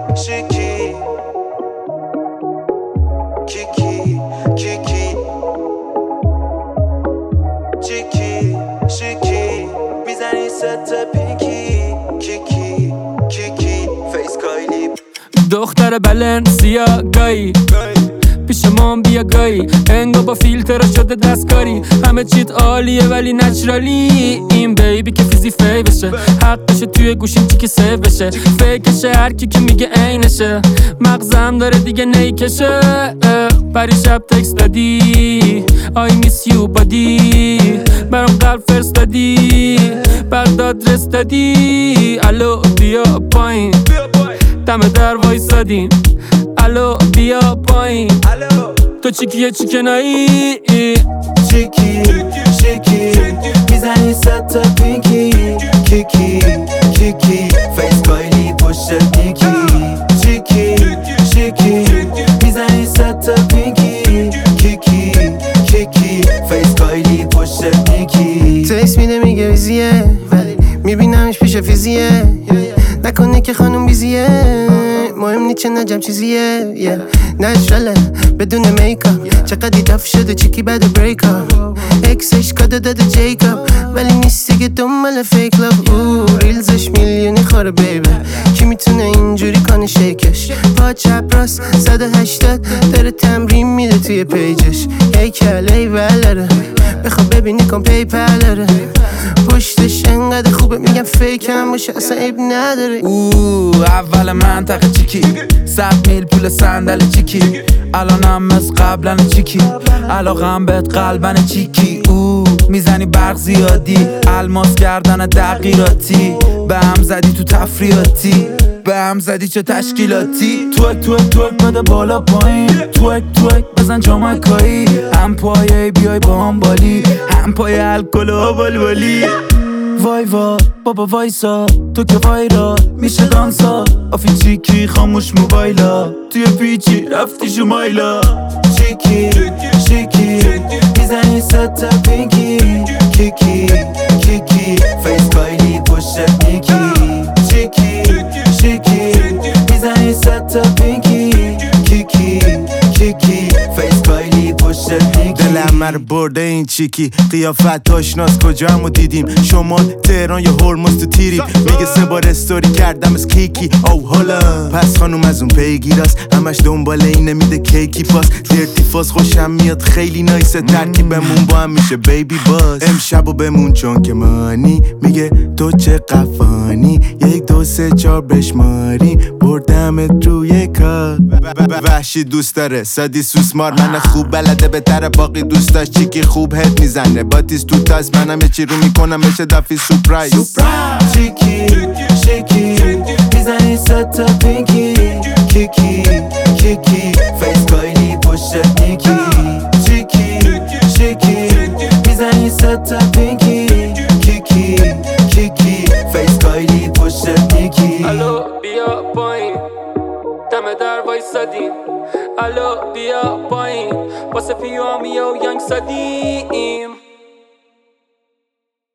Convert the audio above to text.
شیکی کیکی کیکی چیکی شیکی میزنی ست پینکی کیکی کیکی فیس کایلی دختر بلنسیا گایی پیش من بیا گایی انگار با فیلتر شده دستکاری همه چیت عالیه ولی نچرالی این بیبی که فیزی فی بشه حقشه توی گوشیم چی که سیو بشه فیکشه هر کی که میگه عینشه مغزم داره دیگه نیکشه بری شب تکست دادی I miss you body برام قلب فرستادی بعد آدرس دادی الو بیا پایین دم در وایسادیم الو بیا پایین تو چیکیه چیکنایی چیکی شیکی میزنی ست پینکی کیکی کیکی فیس کایلی پشت نیکی چیکی شیکی میزنی ست پینکی کیکی کیکی فیس کایلی پشت نیکی تکس میده میگه ویزیه ولی میبینمش پیش فیزیه نکنه که خانم بیزیه مهم نیچه نجم چیزیه نشرله بدون میکاپ چقدر دف شده چیکی بعد بریکاپ اکسش کاده داده جیکاب ولی نیستی که دنبال فیک لاف ریلزش میلیونی خوره بیبه کی میتونه اینجوری کنه شیکش پا چپ راست 180 داره تمرین میده توی پیجش هیکل ایولره بخواب ببینی کن پیپلره پشتش انقدر خوبه میگم فیکم باشه اصلا عیب نداره اول منطقه چیکی 100 میل پول صندل چیکی الانم از قبلا چیکی علاقم بهت قلبن چیکی میزنی برق زیادی الماس کردن دقیراتی به هم زدی تو تفریاتی به هم زدی چه تشکیلاتی توک توک توک بده بالا پایین توک توک بزن جامایکایی هم پایه بیای با هم بالی هم پایه الکل و بالبالی وای وای بابا وایسا تو که وایرا میشه دانسا آفی چیکی خاموش موبایلا توی پیچی رفتی شمایلا چیکی شیکی میزنی ست پینکی کیکی کیکی فیس کایلی پشت نیکی چیکی شیکی میزنی ست پینکی کیکی کیکی فیس کایلی پشت نیکی دلم مر برده این چیکی قیافت آشناس کجا همو دیدیم شمال تهران یا هرمز تو تیریم میگه 3 بار استوری کردم از کیکی او حالا پس خانوم از اون پیگیراست همش دنبال اینه میده کیکی پاس درتی فاس خوشم میاد خیلی نایسه ترکیبمون با هم میشه بیبی باز امشبو بمون چون که مانی میگه تو چه قفانی 1 2 3 4 بشماری بردمت روی کار وحشی دوست داره سادی سوسمار من خوب بلده بهتره باقی دوست داشت چیکی خوب هد میزنه باتیس تو تاس منم یه چی رو میکنم بشه دفی سورپرایز چیکی شیکی میزنی ست پینکی کیکی کیکی فیس کایلی پشت نیکی چیکی شیکی میزنی ست پینکی کیکی کیکی فیس کایلی پشت نیکی الو بیا پایین دم در وایسادیم الو بیا پایین واسه پیامی و ینگ سادیم